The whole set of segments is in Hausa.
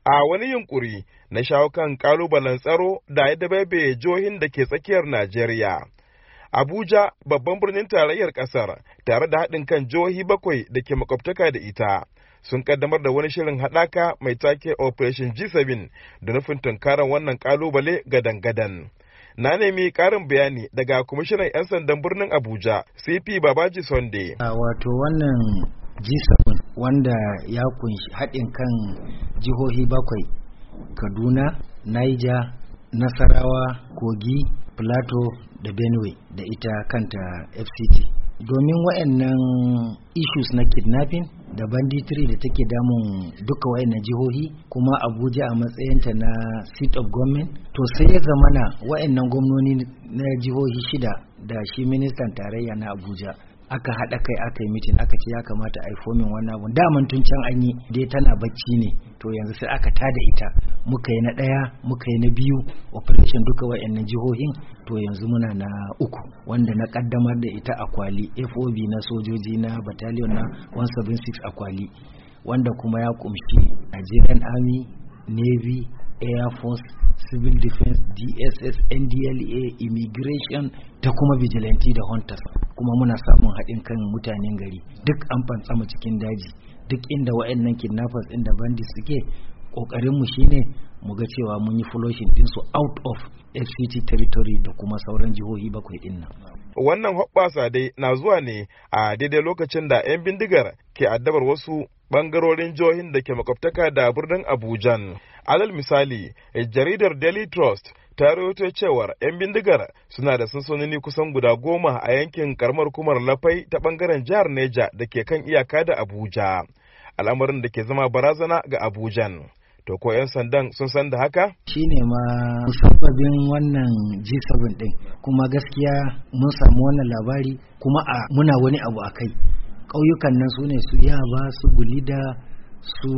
a wani yunkuri na shawo kan kalubalen tsaro da ya dabaibaye jihohin da ke tsakiyar Najeriya. Abuja, babban birnin tarayyar ƙasar, tare da haɗin kan jihohi 7 da ke makwabtaka da ita, sun kaddamar da wani shirin haɗaka mai take Operation G7 da nufin tunkarar wannan kalubale gadan-gadan. Na nemi ƙarin bayani daga kwamishinan 'yan sandan birnin Abuja, CP Babaji Sunday. Wato wannan G7 wanda ya kunshi haɗin kan jihohi 7, Kaduna, Niger, Nasarawa, Kogi, Plateau da Benue da ita kanta FCT. Domin waɗannan issues na kidnapping da banditry da take damun duka waɗannan jihohi, kuma Abuja a matsayinta na seat of government, to sai ya zamana waɗannan gwamnoni na jihohi 6 da shi ministan tarayya na Abuja aka haɗa kai aka yi mitin aka ce ya kamata a yi fomin wannan abun. Daman tun can an yi dai tana bacci ne, to yanzu sai aka tada ita, muka yi na 1 muka yi na 2 operation duka wayannan jihohin, to yanzu muna na 3 wanda na kaddamar da ita a Kwali, FOB na sojoji na battalion na 176 a Kwali, wanda kuma ya kumshi Nigerian Army, Navy, Air Force, Civil Defense, DSS, NDLA, Immigration ta kuma Vigilante da Hunters. Kuma muna samun haɗin kan mutanen gari, duk an fantsama cikin daji, duk inda waɗannan kidnappers inda bandits suke, ƙoƙarinmu shine mu ga cewa mun yi flushing ɗinsu out of FCT territory da kuma sauran jihohi 7 ɗin nan. Wannan hoɓɓasa dai na zuwa ne a daidai lokacin da 'yan bindigar ke addabar wasu ɓangarorin jihohin da ke makwabtaka da birnin Abuja. Alal misali, jaridar Daily Trust ta rawaito cewar 'yan bindigar suna da sansanoni kusan guda 10 a yankin karamar hukumar Lafai ta ɓangaren jihar Neja da ke kan iyaka da Abuja, al'amarin da ke zama barazana ga Abujan. To ko 'yan sandan sun san da haka? Shi ne ma musabbabin wannan G7 ɗin, kuma gaskiya mun samu wannan labari kuma muna wani abu a kai. Ƙauyukan nan su ne su Yaba, su Gulida, su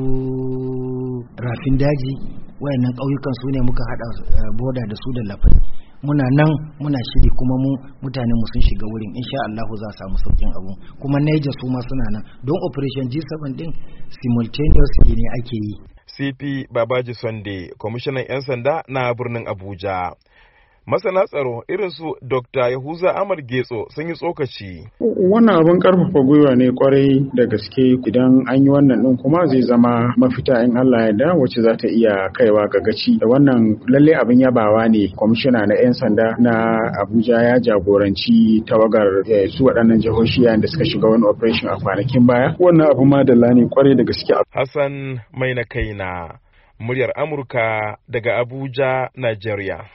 Rafin Daji, wayannan ƙauyukan su ne muka haɗa boda da su da Lafai. Muna nan muna shiri kuma mutanen mu sun shiga wurin, insha Allah za a samu saukin abu. Kuma Niger su ma suna nan don Operation G7 ɗin simultaneously ne ake yi. CP Babaji Sunday, kwamishinan 'yan sanda na birnin Abuja. Masana tsaro irin su Dr. Yahuza Ahmad Getso sun yi tsokaci. Wannan abin karfafa gwiwa ne kwarai da gaske, idan an yi wannan din kuma zai zama mafita in Allah ya da, wacce za ta iya kaiwa ga gaci. Da wannan lalle abin yabawa ne, kwamishina na 'yan sanda na Abuja ya jagoranci tawagar su waɗannan jihohi yayin da suka shiga wani operation a kwanakin baya. Wannan abu madalla ne kwarai da gaske. Hassan Mai na kaina, muryar Amurka daga Abuja, Nigeria.